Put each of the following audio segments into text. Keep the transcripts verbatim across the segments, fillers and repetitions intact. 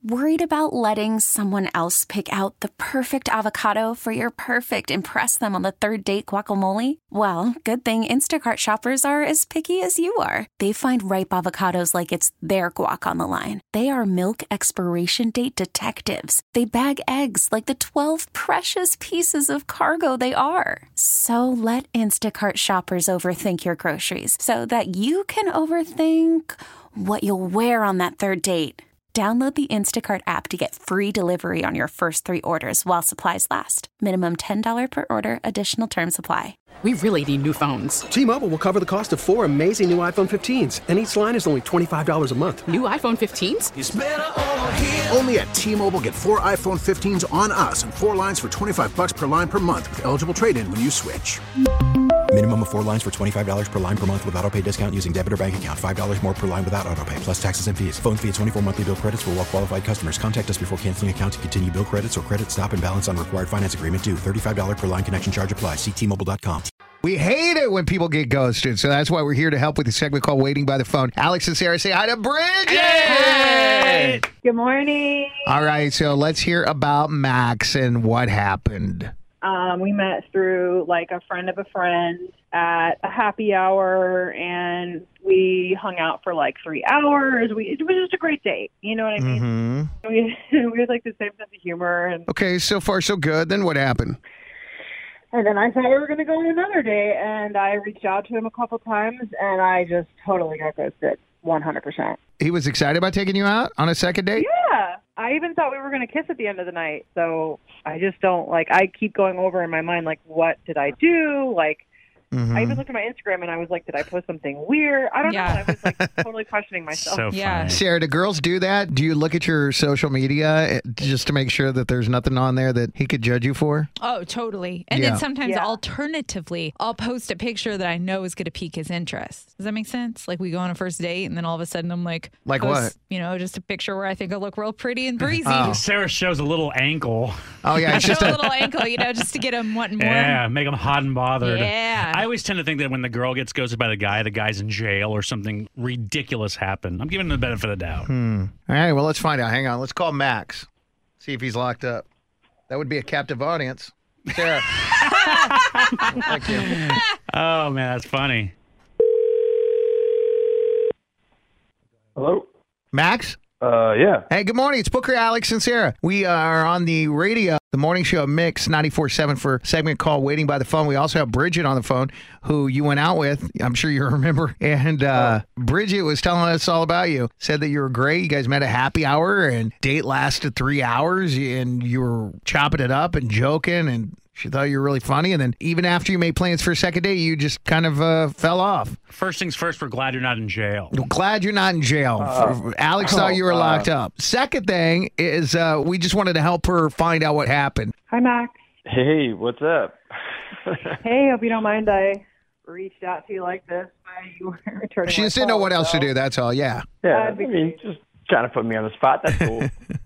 Worried about letting someone else pick out the perfect avocado for your perfect impress them on the third date guacamole? Well, good thing Instacart shoppers are as picky as you are. They find ripe avocados like it's their guac on the line. They are milk expiration date detectives. They bag eggs like the twelve precious pieces of cargo they are. So let Instacart shoppers overthink your groceries so that you can overthink what you'll wear on that third date. Download the Instacart app to get free delivery on your first three orders while supplies last. Minimum ten dollars per order. Additional terms apply. We really need new phones. T-Mobile will cover the cost of four amazing new iPhone fifteens, and each line is only twenty-five dollars a month. New iPhone fifteens? It's better over here. Only at T-Mobile, get four iPhone fifteens on us and four lines for twenty-five dollars per line per month with eligible trade-in when you switch. Minimum of four lines for twenty-five dollars per line per month with autopay discount using debit or bank account. five dollars more per line without autopay, plus taxes and fees. Phone fee at twenty-four monthly bill credits for well-qualified customers. Contact us before canceling account to continue bill credits or credit stop and balance on required finance agreement due. thirty-five dollars per line connection charge applies. See T Mobile dot com. We hate it when people get ghosted, so that's why we're here to help with a segment called Waiting by the Phone. Alex and Sarah, say hi to Bridget! Hey! Good morning. All right, so let's hear about Max and what happened. Um, we met through, like, a friend of a friend at a happy hour, and we hung out for, like, three hours. We It was just a great date. You know what I mean? Mm-hmm. We, we had, like, the same sense of humor. And Okay, so far so good. Then what happened? And then I thought we were going to go on another date, and I reached out to him a couple times, and I just totally got ghosted, one hundred percent. He was excited about taking you out on a second date? Yeah. I even thought we were going to kiss at the end of the night. So I just don't, like, I keep going over in my mind, like, what did I do? Like, Mm-hmm. I even looked at my Instagram and I was like, did I post something weird? I don't Yeah. know. I was like totally questioning myself. So yeah. funny. Sarah, do girls do that? Do you look at your social media just to make sure that there's nothing on there that he could judge you for? Oh, totally. And Yeah. then sometimes Yeah. alternatively, I'll post a picture that I know is going to pique his interest. Does that make sense? Like we go on a first date and then all of a sudden I'm like, Like post, what? You know, just a picture where I think I look real pretty and breezy. Oh. Sarah shows a little ankle. Oh, yeah. It's Show just a a, little ankle, you know, just to get him wanting more. Yeah, make them hot and bothered. Yeah. I always tend to think that when the girl gets ghosted by the guy, the guy's in jail or something ridiculous happened. I'm giving him the benefit of the doubt. Hmm. All right, well, let's find out. Hang on. Let's call Max. See if he's locked up. That would be a captive audience. Sarah. Thank you. Oh, man, that's funny. Hello? Max? Uh, yeah. Hey, good morning. It's Booker, Alex, and Sarah. We are on the radio, the morning show Mix ninety-four point seven for a segment called Waiting by the Phone. We also have Bridget on the phone, who you went out with. I'm sure you remember. And uh, Bridget was telling us all about you. Said that you were great. You guys met a happy hour, and date lasted three hours, and you were chopping it up and joking, and she thought you were really funny. And then even after you made plans for a second date, you just kind of uh, fell off. First things first, we're glad you're not in jail. Glad you're not in jail. Uh, Alex thought you were uh, locked up. Second thing is uh, we just wanted to help her find out what happened. Hi, Max. Hey, what's up? Hey, hope you don't mind I reached out to you like this while you were returning She my just didn't know call, what else so- to do. That's all. Yeah. Yeah, I That'd be mean, great. just trying to put me on the spot. That's cool.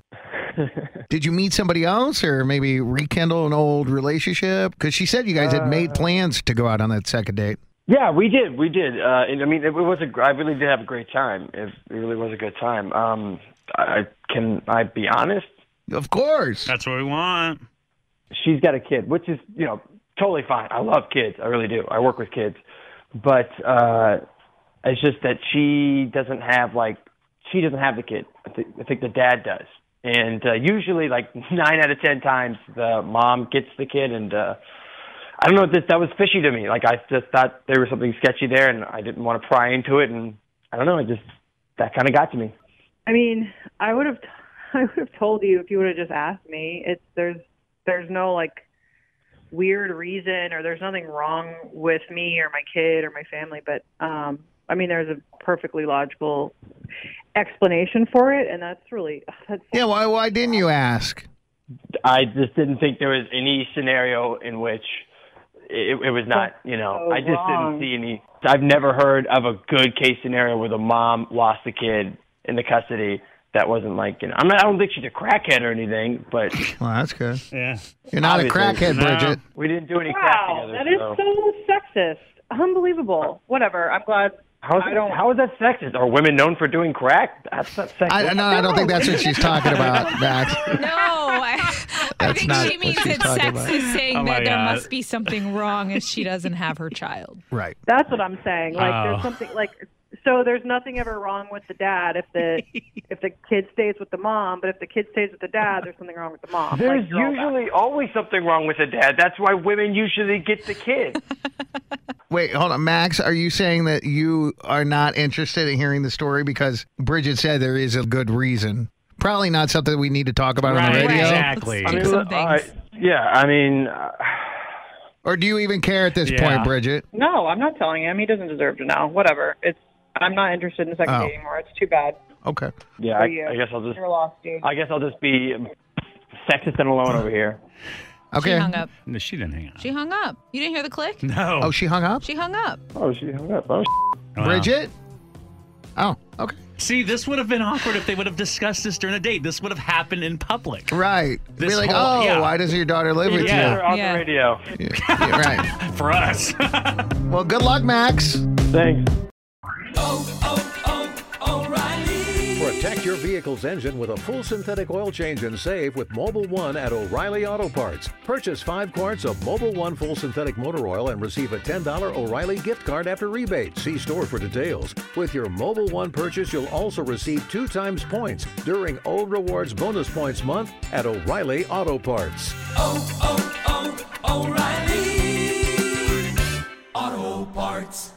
Did you meet somebody else or maybe rekindle an old relationship? Because she said you guys had made plans to go out on that second date. Yeah, we did. We did. Uh, and, I mean, it, was a. I really did have a great time. It, it really was a good time. Um, I can I be honest? Of course. That's what we want. She's got a kid, which is, you know, totally fine. I love kids. I really do. I work with kids. But uh, it's just that she doesn't have, like, she doesn't have the kid. I, th- I think the dad does. And uh, usually, like, nine out of ten times, the mom gets the kid. And uh, I don't know, this, that was fishy to me. Like, I just thought there was something sketchy there, and I didn't want to pry into it. And I don't know, it just, that kind of got to me. I mean, I would have, I would have told you if you would have just asked me. It's there's, there's no like weird reason, or there's nothing wrong with me or my kid or my family. But um, I mean, there's a perfectly logical explanation for it, and that's really that's. Yeah. Why? Why didn't you ask? I just didn't think there was any scenario in which it, it was not, you know, so I just wrong. didn't see any. I've never heard of a good case scenario where the mom lost the kid in the custody. That wasn't like, you know, I'm not, I don't think she's a crackhead or anything, but Well, that's good. Yeah. You're not Obviously. a crackhead, No. Bridget. we didn't do any crack Wow, together. that is so. so sexist. Unbelievable. Whatever. I'm glad. How is, I that, don't- how is that sexist? Are women known for doing crack? That's not sexist. I, no, I don't think that's what she's talking about, Max. No, I, I That's think not she what means she's it's talking about. sexist, saying Oh my that there God. must be something wrong if she doesn't have her child. Right. That's what I'm saying. Like Oh. there's something like so there's nothing ever wrong with the dad if the if the kid stays with the mom, but if the kid stays with the dad, there's something wrong with the mom. There's Like, you're all bad. usually always something wrong with the dad. That's why women usually get the kid. Wait, hold on. Max, are you saying that you are not interested in hearing the story because Bridget said there is a good reason? Probably not something we need to talk about on Right, the radio. exactly. Let's I do mean, some look, all things. right, yeah, I mean, uh, Or do you even care at this Yeah. point, Bridget? No, I'm not telling him. He doesn't deserve to know. Whatever. It's I'm not interested in the second Oh. date anymore. It's too bad. Okay. yeah, For I, you. I guess I'll just, You're lost, dude. I guess I'll just be sexist and alone over here. Okay. She hung up. No, she didn't hang on. She hung up. You didn't hear the click? No. Oh, she hung up? She hung up. Oh, she hung up. Oh, Wow. Bridget? Oh, okay. See, this would have been awkward if they would have discussed this during a date. This would have happened in public. Right. Be This like, whole- oh, yeah. why doesn't your daughter live with Yeah. on Yeah. the radio. you? Yeah, yeah, right. For us. Well, good luck, Max. Thanks. Protect your vehicle's engine with a full synthetic oil change and save with Mobile One at O'Reilly Auto Parts. Purchase five quarts of Mobile One full synthetic motor oil and receive a ten dollars O'Reilly gift card after rebate. See store for details. With your Mobile One purchase, you'll also receive two times points during O Rewards Bonus Points Month at O'Reilly Auto Parts. oh, oh, oh, O'Reilly Auto Parts.